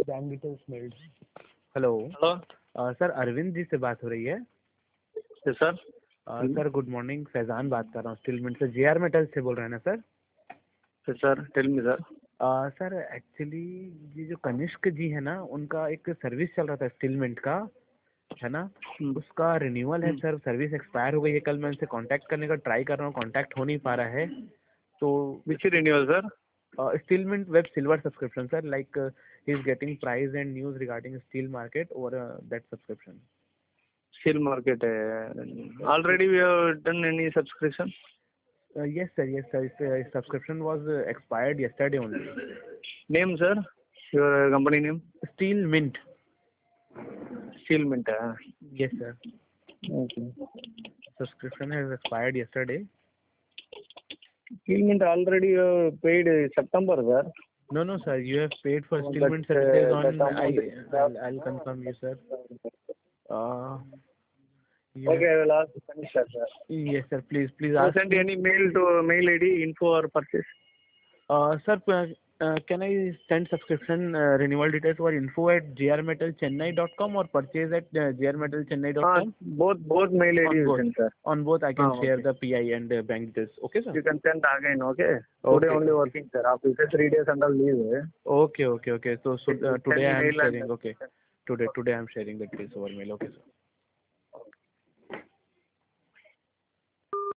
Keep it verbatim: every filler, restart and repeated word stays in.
Bank details mailed. Hello hello sir, Arvind ji से बात हो रही है? Yes sir. Sir good morning, Faizan बात कर रहा हूँ स्टील मिंट से। जे आर मेटल्स से बोल रहे हैं ना sir? Yes sir, tell me sir. Sir actually ये जो कनिष्क जी है ना, उनका एक सर्विस चल रहा था स्टील मिंट का, है ना? उसका रिन्यूअल है सर। सर्विस एक्सपायर हो गई है। कल मैं उनसे कांटेक्ट करने का ट्राई कर रहा हूँ, कांटेक्ट हो नहीं पा रहा है। तो which renewal sir? Steel mint web silver subscription sir, like he is getting price and news regarding steel market over that subscription. Steel market है। Already we have done any subscription? Yes sir, yes sir. Its uh, subscription was uh, expired yesterday only. Name sir, your company name? Steel Mint. Steel Mint है। Yes sir. Okay. Subscription has expired yesterday. Steel Mint already uh, paid September sir. No no sir, you have paid for Oh, Steel that, Mint services uh, on. that I amount is I'll, I'll confirm you sir. Uh, you okay, have, I will ask to finish that sir. yes sir, please please You ask. send any mail to mail I D info or purchase? Uh, sir, uh, uh, can I send subscription uh, renewal details or info at j r metal chennai dot com or purchase at uh, j r metal chennai dot com? Uh, both both mail I D On you both. send sir. On both I can Ah, share okay. the P I and uh, bank details. Okay sir? You can send again, okay? Okay. Today only working sir. After three days under leave. eh? Okay, okay, okay. So, so uh, Send today I am mail and sharing. Okay, today today I am sharing the details over mail. Okay sir.